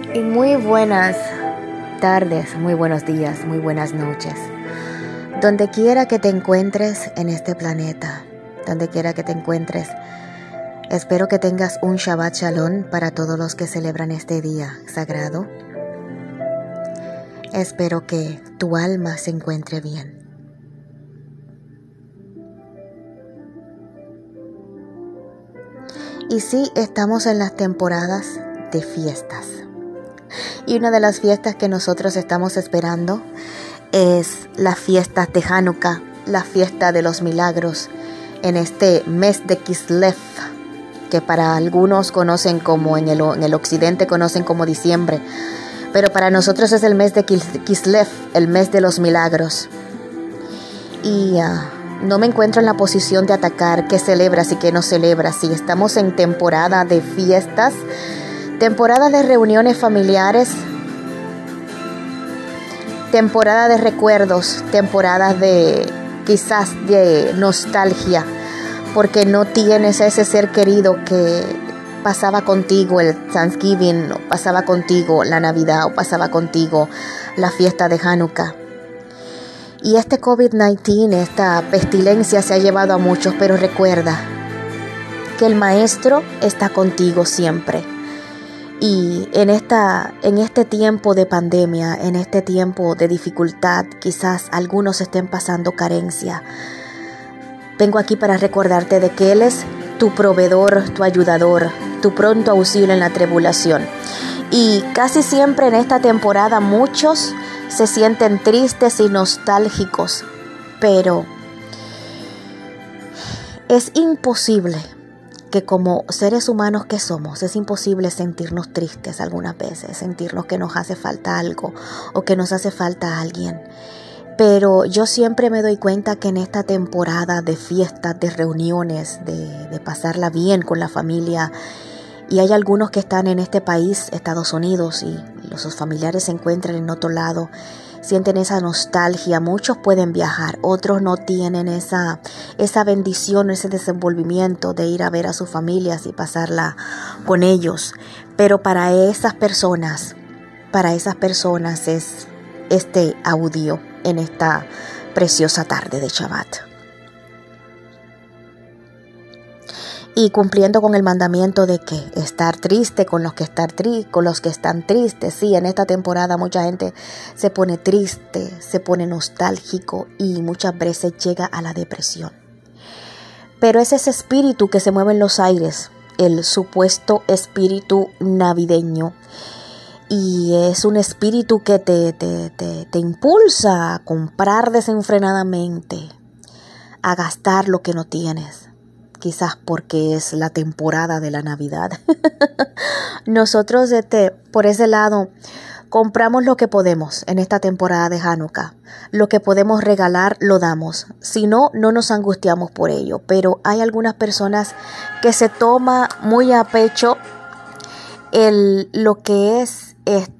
Y muy buenas tardes, muy buenos días, muy buenas noches. Donde quiera que te encuentres en este planeta, donde quiera que te encuentres, espero que tengas un Shabbat Shalom para todos los que celebran este día sagrado. Espero que tu alma se encuentre bien. Y sí, estamos en las temporadas de fiestas. Y una de las fiestas que nosotros estamos esperando es las fiestas de Hanukkah, la fiesta de los milagros, en este mes de Kislev, que para algunos conocen como en el occidente conocen como diciembre, pero para nosotros es el mes de Kislev, el mes de los milagros. Y no me encuentro en la posición de atacar qué celebras y qué no celebras. Si estamos en temporada de fiestas, temporada de reuniones familiares, temporada de recuerdos, temporada de quizás de nostalgia, porque no tienes a ese ser querido que pasaba contigo el Thanksgiving, o pasaba contigo la Navidad, o pasaba contigo la fiesta de Hanukkah. Y este COVID-19, esta pestilencia se ha llevado a muchos, pero recuerda que el Maestro está contigo siempre. Y en este tiempo de pandemia, en este tiempo de dificultad, quizás algunos estén pasando carencia. Vengo aquí para recordarte de que Él es tu proveedor, tu ayudador, tu pronto auxilio en la tribulación. Y casi siempre en esta temporada muchos se sienten tristes y nostálgicos, pero es imposible que como seres humanos que somos, es imposible sentirnos tristes algunas veces, sentirnos que nos hace falta algo o que nos hace falta alguien. Pero yo siempre me doy cuenta que en esta temporada de fiestas, de reuniones, de pasarla bien con la familia, y hay algunos que están en este país, Estados Unidos, y sus familiares se encuentran en otro lado, sienten esa nostalgia. Muchos pueden viajar, otros no tienen esa bendición, ese desenvolvimiento de ir a ver a sus familias y pasarla con ellos. Pero para esas personas es este audio en esta preciosa tarde de Shabbat. Y cumpliendo con el mandamiento de que estar triste con los que están tristes. Sí, en esta temporada mucha gente se pone triste, se pone nostálgico y muchas veces llega a la depresión. Pero es ese espíritu que se mueve en los aires, el supuesto espíritu navideño. Y es un espíritu que te impulsa a comprar desenfrenadamente, a gastar lo que no tienes. Quizás porque es la temporada de la Navidad. Nosotros por ese lado compramos lo que podemos en esta temporada de Hanukkah. Lo que podemos regalar lo damos. Si no, no nos angustiamos por ello. Pero hay algunas personas que se toma muy a pecho lo que es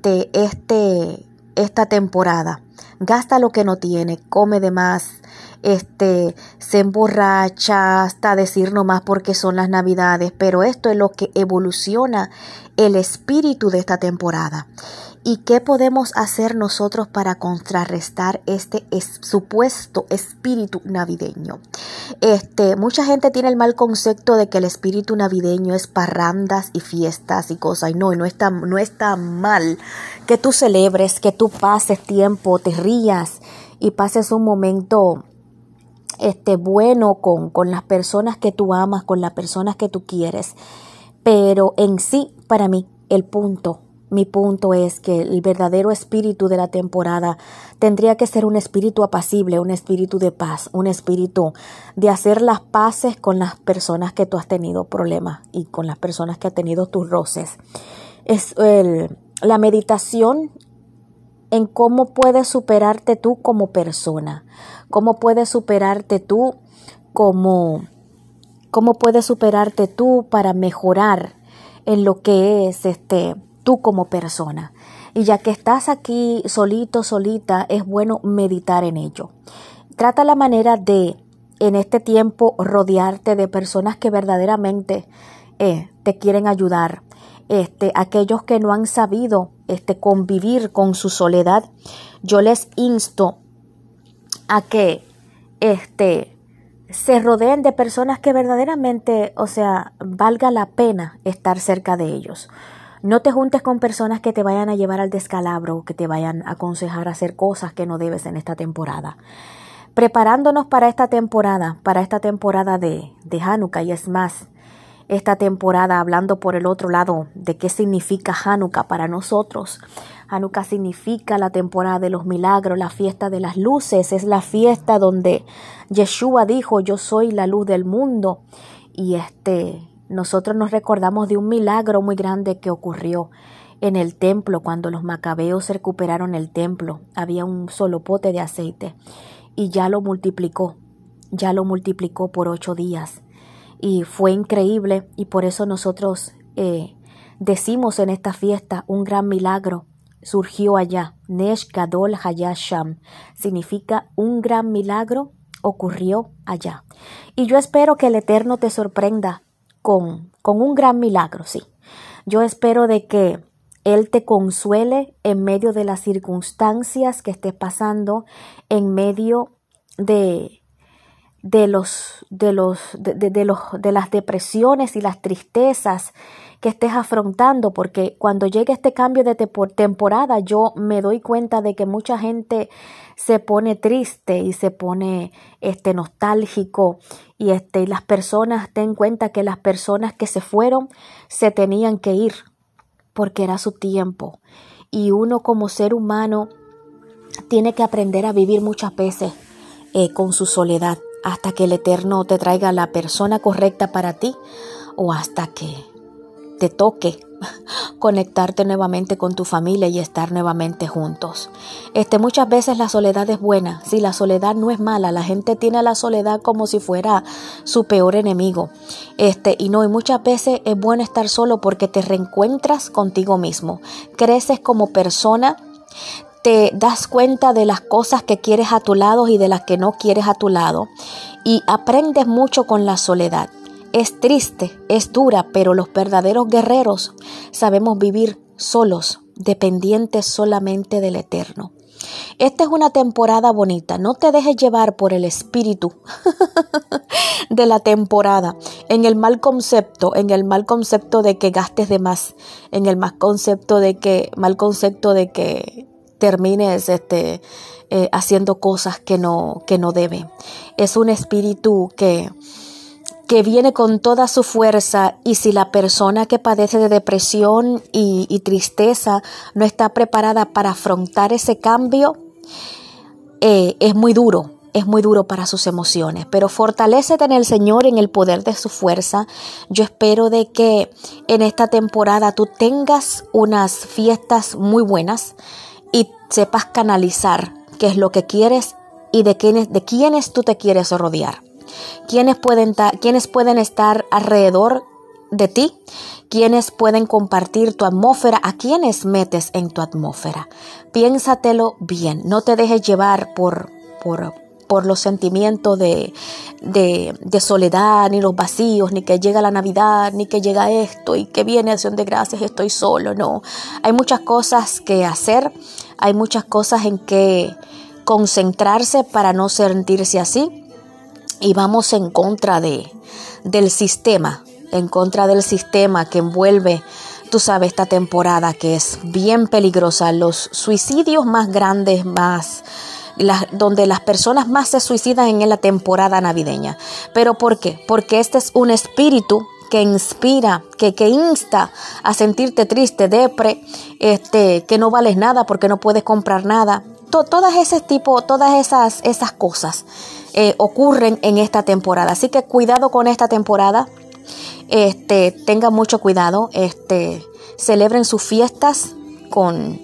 esta temporada. Gasta lo que no tiene, come de más. Se emborracha hasta decir no más porque son las Navidades, pero esto es lo que evoluciona el espíritu de esta temporada. ¿Y qué podemos hacer nosotros para contrarrestar este supuesto espíritu navideño? Mucha gente tiene el mal concepto de que el espíritu navideño es parrandas y fiestas y cosas. Y no está mal que tú celebres, que tú pases tiempo, te rías y pases un momento bueno con las personas que tú amas, con las personas que tú quieres. Pero en sí, para mí, mi punto es que el verdadero espíritu de la temporada tendría que ser un espíritu apacible, un espíritu de paz, un espíritu de hacer las paces con las personas que tú has tenido problemas y con las personas que has tenido tus roces. Es la meditación en cómo puedes superarte tú como persona, cómo puedes superarte tú cómo puedes superarte tú para mejorar en lo que es tú como persona. Y ya que estás aquí solito, solita, es bueno meditar en ello. Trata la manera de, en este tiempo, rodearte de personas que verdaderamente te quieren ayudar. aquellos que no han sabido convivir con su soledad, yo les insto a que se rodeen de personas que verdaderamente, valga la pena estar cerca de ellos. No te juntes con personas que te vayan a llevar al descalabro, que te vayan a aconsejar a hacer cosas que no debes en esta temporada. Preparándonos para esta temporada de Hanukkah, y es más, esta temporada hablando por el otro lado de qué significa Hanukkah para nosotros. Hanukkah significa la temporada de los milagros, la fiesta de las luces, es la fiesta donde Yeshua dijo, yo soy la luz del mundo. Y nosotros nos recordamos de un milagro muy grande que ocurrió en el templo cuando los macabeos recuperaron el templo. Había un solo pote de aceite y ya lo multiplicó por 8 días. Y fue increíble, y por eso nosotros decimos en esta fiesta, un gran milagro surgió allá. Nesh Gadol Hayasham significa un gran milagro ocurrió allá. Y yo espero que el Eterno te sorprenda con un gran milagro, sí. Yo espero de que Él te consuele en medio de las circunstancias que estés pasando, en medio de las depresiones y las tristezas que estés afrontando, porque cuando llegue este cambio de temporada yo me doy cuenta de que mucha gente se pone triste y se pone nostálgico, y las personas, ten en cuenta que las personas que se fueron se tenían que ir porque era su tiempo, y uno como ser humano tiene que aprender a vivir muchas veces con su soledad, hasta que el Eterno te traiga la persona correcta para ti, o hasta que te toque conectarte nuevamente con tu familia y estar nuevamente juntos. Muchas veces la soledad es buena. Sí, la soledad no es mala. La gente tiene a la soledad como si fuera su peor enemigo. Y muchas veces es bueno estar solo porque te reencuentras contigo mismo. Creces como persona. Te das cuenta de las cosas que quieres a tu lado y de las que no quieres a tu lado. Y aprendes mucho con la soledad. Es triste, es dura, pero los verdaderos guerreros sabemos vivir solos, dependientes solamente del Eterno. Esta es una temporada bonita. No te dejes llevar por el espíritu de la temporada, en el mal concepto de que gastes de más, en el mal concepto de que termines haciendo cosas que no deben. Es un espíritu que viene con toda su fuerza, y si la persona que padece de depresión y tristeza no está preparada para afrontar ese cambio, es muy duro para sus emociones. Pero fortalécete en el Señor, en el poder de su fuerza. Yo espero de que en esta temporada tú tengas unas fiestas muy buenas y sepas canalizar qué es lo que quieres y de quiénes tú te quieres rodear. ¿Quiénes pueden estar alrededor de ti? ¿Quiénes pueden compartir tu atmósfera? ¿A quiénes metes en tu atmósfera? Piénsatelo bien. No te dejes llevar por los sentimientos de soledad, ni los vacíos, ni que llega la Navidad, ni que llega esto y que viene Acción de Gracias y estoy solo. No, hay muchas cosas que hacer, hay muchas cosas en que concentrarse para no sentirse así. Y vamos en contra del sistema que envuelve, tú sabes, esta temporada, que es bien peligrosa. Los suicidios más grandes, donde las personas más se suicidan en la temporada navideña. ¿Pero por qué? Porque este es un espíritu que inspira, que insta a sentirte triste, depre, que no vales nada porque no puedes comprar nada. Todas esas cosas ocurren en esta temporada. Así que cuidado con esta temporada. Tengan mucho cuidado. Celebren sus fiestas con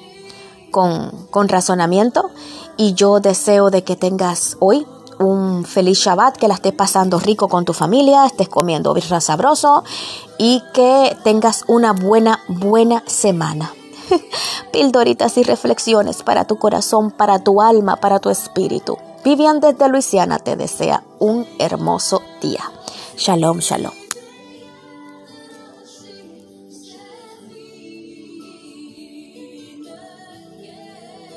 razonamiento. Y yo deseo de que tengas hoy un feliz Shabbat, que la estés pasando rico con tu familia, estés comiendo birra sabroso y que tengas una buena semana. Pildoritas y reflexiones para tu corazón, para tu alma, para tu espíritu. Vivian desde Luisiana te desea un hermoso día. Shalom, shalom.